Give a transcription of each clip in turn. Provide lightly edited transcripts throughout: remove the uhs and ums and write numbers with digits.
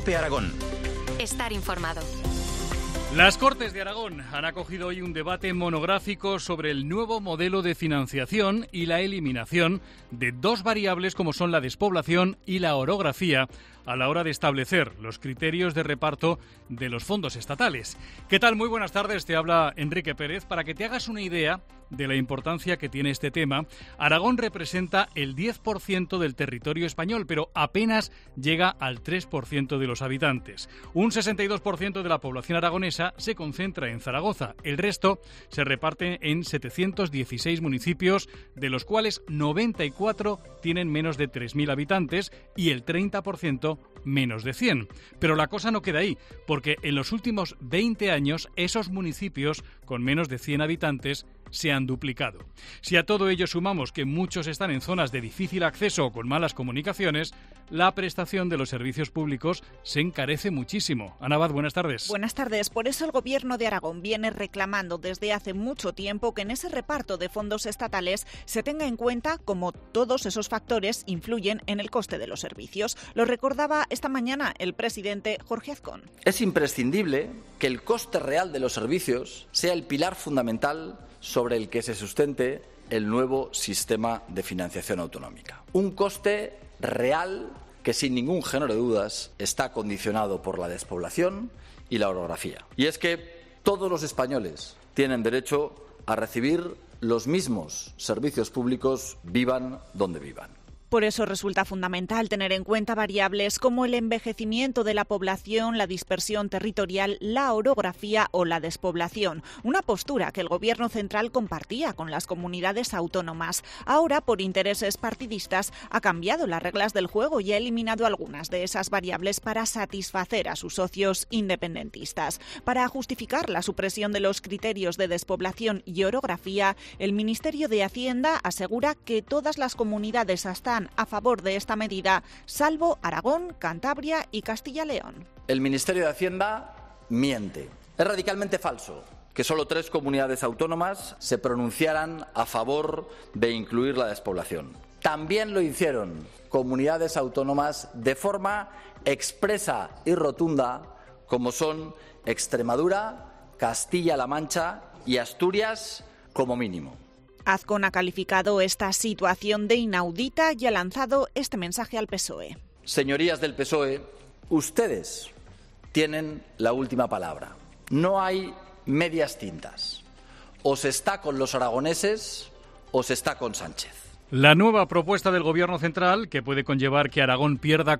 COPE Aragón. Estar informado. Las Cortes de Aragón han acogido hoy un debate monográfico sobre el nuevo modelo de financiación y la eliminación de dos variables como son la despoblación y la orografía a la hora de establecer los criterios de reparto de los fondos estatales. ¿Qué tal? Muy buenas tardes, te habla Enrique Pérez. Para que te hagas una idea de la importancia que tiene este tema, Aragón representa el 10% del territorio español, pero apenas llega al 3% de los habitantes. Un 62% de la población aragonesa se concentra en Zaragoza. El resto se reparte en 716 municipios, de los cuales 94 tienen menos de 3.000 habitantes y el 30% menos de 100. Pero la cosa no queda ahí, porque en los últimos 20 años esos municipios con menos de 100 habitantes se han duplicado. Si a todo ello sumamos que muchos están en zonas de difícil acceso o con malas comunicaciones, la prestación de los servicios públicos se encarece muchísimo. Ana Abad, buenas tardes. Buenas tardes. Por eso el Gobierno de Aragón viene reclamando desde hace mucho tiempo que en ese reparto de fondos estatales se tenga en cuenta cómo todos esos factores influyen en el coste de los servicios. Lo recordaba esta mañana el presidente Jorge Azcón. Es imprescindible que el coste real de los servicios sea el pilar fundamental sobre el que se sustente el nuevo sistema de financiación autonómica. Un coste real que, sin ningún género de dudas, está condicionado por la despoblación y la orografía. Y es que todos los españoles tienen derecho a recibir los mismos servicios públicos, vivan donde vivan. Por eso resulta fundamental tener en cuenta variables como el envejecimiento de la población, la dispersión territorial, la orografía o la despoblación. Una postura que el Gobierno central compartía con las comunidades autónomas. Ahora, por intereses partidistas, ha cambiado las reglas del juego y ha eliminado algunas de esas variables para satisfacer a sus socios independentistas. Para justificar la supresión de los criterios de despoblación y orografía, el Ministerio de Hacienda asegura que todas las comunidades están a favor de esta medida, salvo Aragón, Cantabria y Castilla-León. El Ministerio de Hacienda miente. Es radicalmente falso que solo 3 comunidades autónomas se pronunciaran a favor de incluir la despoblación. También lo hicieron comunidades autónomas de forma expresa y rotunda, como son Extremadura, Castilla-La Mancha y Asturias como mínimo. Azcón ha calificado esta situación de inaudita y ha lanzado este mensaje al PSOE. Señorías del PSOE, ustedes tienen la última palabra. No hay medias tintas. O se está con los aragoneses o se está con Sánchez. La nueva propuesta del Gobierno central, que puede conllevar que Aragón pierda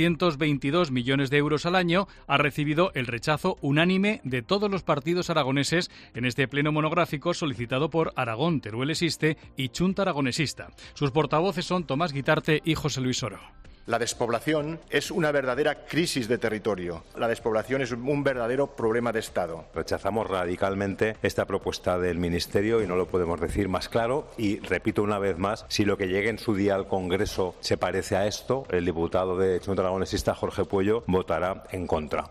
422 millones de euros al año, ha recibido el rechazo unánime de todos los partidos aragoneses en este pleno monográfico solicitado por Aragón, Teruel Existe y Chunta Aragonesista. Sus portavoces son Tomás Guitarte y José Luis Oro. La despoblación es una verdadera crisis de territorio. La despoblación es un verdadero problema de Estado. Rechazamos radicalmente esta propuesta del Ministerio y no lo podemos decir más claro. Y repito una vez más, si lo que llegue en su día al Congreso se parece a esto, el diputado de Chunta Aragonesista, Jorge Puello, votará en contra.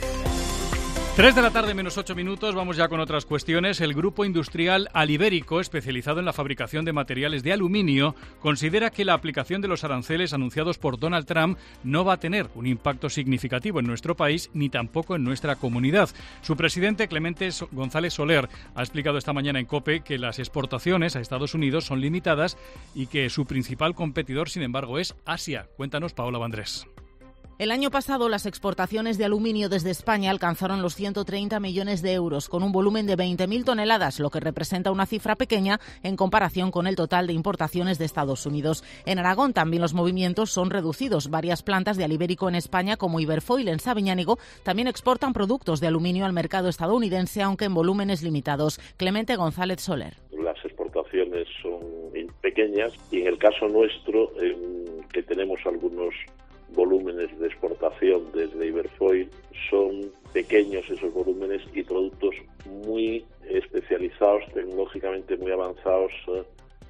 3 de la tarde menos 8 minutos, vamos ya con otras cuestiones. El grupo industrial Alibérico, especializado en la fabricación de materiales de aluminio, considera que la aplicación de los aranceles anunciados por Donald Trump no va a tener un impacto significativo en nuestro país ni tampoco en nuestra comunidad. Su presidente, Clemente González Soler, ha explicado esta mañana en COPE que las exportaciones a Estados Unidos son limitadas y que su principal competidor, sin embargo, es Asia. Cuéntanos, Paola Vandrés. El año pasado las exportaciones de aluminio desde España alcanzaron los 130 millones de euros, con un volumen de 20.000 toneladas, lo que representa una cifra pequeña en comparación con el total de importaciones de Estados Unidos. En Aragón también los movimientos son reducidos. Varias plantas de Alibérico en España, como Iberfoil en Sabiñánigo, también exportan productos de aluminio al mercado estadounidense, aunque en volúmenes limitados. Clemente González Soler. Las exportaciones son pequeñas y en el caso nuestro, que tenemos algunos volúmenes de exportación desde Iberfoil, son pequeños esos volúmenes y productos muy especializados, tecnológicamente muy avanzados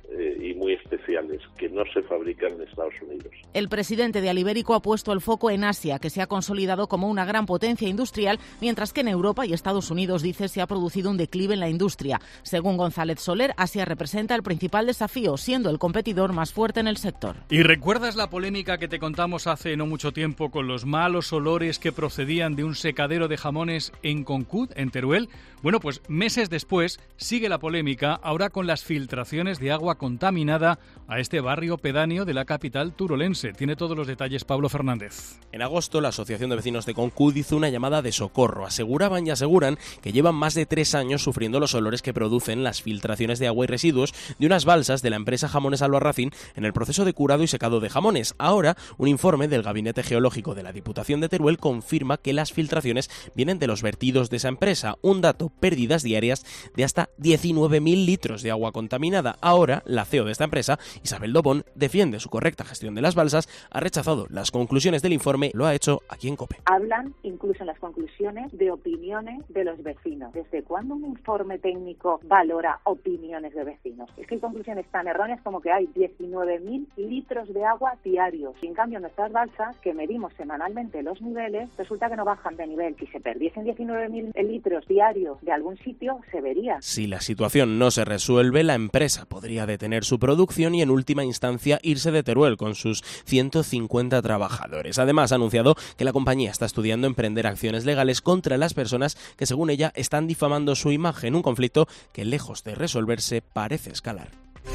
y muy especiales que no se fabrican en Estados Unidos. El presidente de Alibérico ha puesto el foco en Asia, que se ha consolidado como una gran potencia industrial, mientras que en Europa y Estados Unidos, dice, se ha producido un declive en la industria. Según González Soler, Asia representa el principal desafío, siendo el competidor más fuerte en el sector. ¿Y recuerdas la polémica que te contamos hace no mucho tiempo con los malos olores que procedían de un secadero de jamones en Concud, en Teruel? Bueno, pues meses después sigue la polémica, ahora con las filtraciones de agua contaminada a este barrio pedáneo de la capital turolense. Tiene todos los detalles Pablo Fernández. En agosto, la Asociación de Vecinos de Concud hizo una llamada de socorro. Aseguraban y aseguran que llevan más de 3 años sufriendo los olores que producen las filtraciones de agua y residuos de unas balsas de la empresa Jamones Albarracín en el proceso de curado y secado de jamones. Ahora, un informe del Gabinete Geológico de la Diputación de Teruel confirma que las filtraciones vienen de los vertidos de esa empresa. Un dato: pérdidas diarias de hasta 19.000 litros de agua contaminada. Ahora, la CEO de esta empresa, Isabel Dobón, defiende su correcta gestión de las balsas, ha rechazado las conclusiones del informe, lo ha hecho aquí en COPE. Hablan, incluso en las conclusiones, de opiniones de los vecinos. ¿Desde cuándo un informe técnico valora opiniones de vecinos? Es que hay conclusiones tan erróneas como que hay 19.000 litros de agua diarios. En cambio, nuestras balsas, que medimos semanalmente los niveles, resulta que no bajan de nivel. Si se perdiesen 19.000 litros diarios de algún sitio, se vería. Si la situación no se resuelve, la empresa podría detener su producción y en última instancia irse de Teruel con sus 150 trabajadores. Además, ha anunciado que la compañía está estudiando emprender acciones legales contra las personas que, según ella, están difamando su imagen, un conflicto que, lejos de resolverse, parece escalar.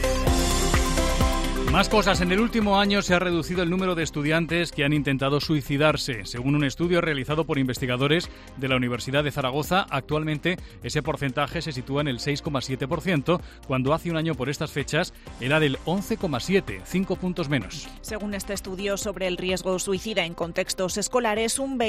Más cosas. En el último año se ha reducido el número de estudiantes que han intentado suicidarse. Según un estudio realizado por investigadores de la Universidad de Zaragoza, actualmente ese porcentaje se sitúa en el 6,7%, cuando hace un año por estas fechas era del 11,7%, 5 puntos menos. Según este estudio sobre el riesgo suicida en contextos escolares, un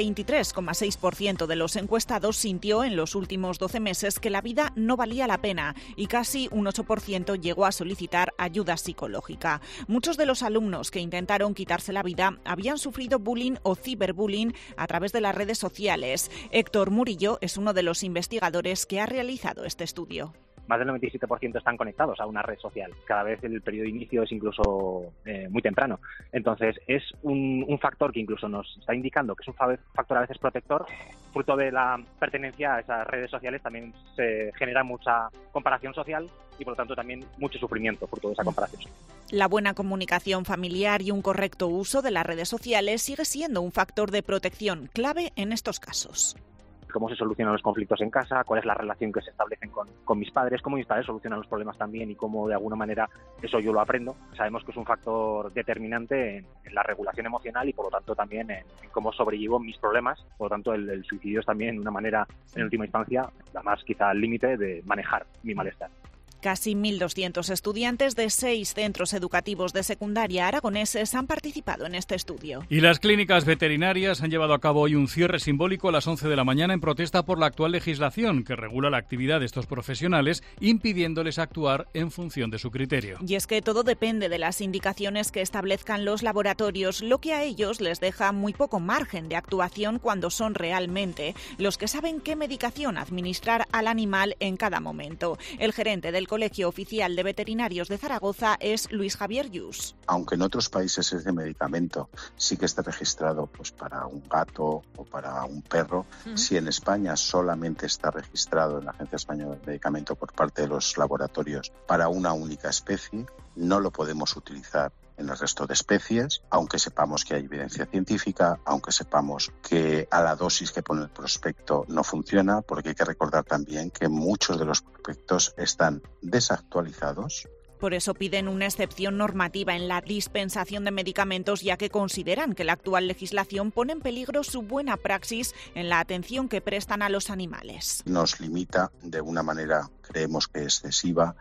23,6% de los encuestados sintió en los últimos 12 meses que la vida no valía la pena y casi un 8% llegó a solicitar ayuda psicológica. Muchos de los alumnos que intentaron quitarse la vida habían sufrido bullying o ciberbullying a través de las redes sociales. Héctor Murillo es uno de los investigadores que ha realizado este estudio. Más del 97% están conectados a una red social. Cada vez el periodo de inicio es incluso muy temprano. Entonces es un factor que incluso nos está indicando que es un factor a veces protector. Fruto de la pertenencia a esas redes sociales también se genera mucha comparación social y por lo tanto también mucho sufrimiento fruto de esa comparación. La buena comunicación familiar y un correcto uso de las redes sociales sigue siendo un factor de protección clave en estos casos. Cómo se solucionan los conflictos en casa, cuál es la relación que se establecen con mis padres, cómo mis padres solucionan los problemas también y cómo de alguna manera eso yo lo aprendo. Sabemos que es un factor determinante en la regulación emocional y por lo tanto también en cómo sobrellevo mis problemas. Por lo tanto el suicidio es también una manera, en última instancia, la más quizá al límite de manejar mi malestar. Casi 1.200 estudiantes de 6 centros educativos de secundaria aragoneses han participado en este estudio. Y las clínicas veterinarias han llevado a cabo hoy un cierre simbólico a las 11 de la mañana en protesta por la actual legislación que regula la actividad de estos profesionales, impidiéndoles actuar en función de su criterio. Y es que todo depende de las indicaciones que establezcan los laboratorios, lo que a ellos les deja muy poco margen de actuación cuando son realmente los que saben qué medicación administrar al animal en cada momento. El gerente del Colegio Oficial de Veterinarios de Zaragoza es Luis Javier Lluís. Aunque en otros países ese medicamento sí que está registrado pues para un gato o para un perro, si en España solamente está registrado en la Agencia Española del Medicamento por parte de los laboratorios para una única especie, no lo podemos utilizar en el resto de especies, aunque sepamos que hay evidencia científica, aunque sepamos que a la dosis que pone el prospecto no funciona, porque hay que recordar también que muchos de los prospectos están desactualizados. Por eso piden una excepción normativa en la dispensación de medicamentos, ya que consideran que la actual legislación pone en peligro su buena praxis en la atención que prestan a los animales. Nos limita de una manera, creemos que excesiva,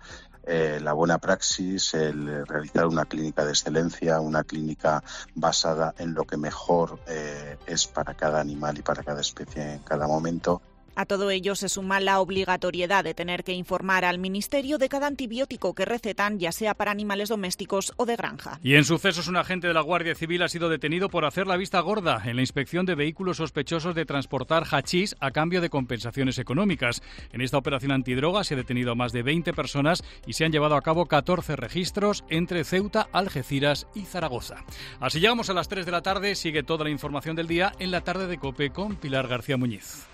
la buena praxis, el realizar una clínica de excelencia, una clínica basada en lo que mejor es para cada animal y para cada especie en cada momento. A todo ello se suma la obligatoriedad de tener que informar al Ministerio de cada antibiótico que recetan, ya sea para animales domésticos o de granja. Y en sucesos, un agente de la Guardia Civil ha sido detenido por hacer la vista gorda en la inspección de vehículos sospechosos de transportar hachís a cambio de compensaciones económicas. En esta operación antidroga se ha detenido a más de 20 personas y se han llevado a cabo 14 registros entre Ceuta, Algeciras y Zaragoza. Así llegamos a las 3 de la tarde. Sigue toda la información del día en la tarde de COPE con Pilar García Muñiz.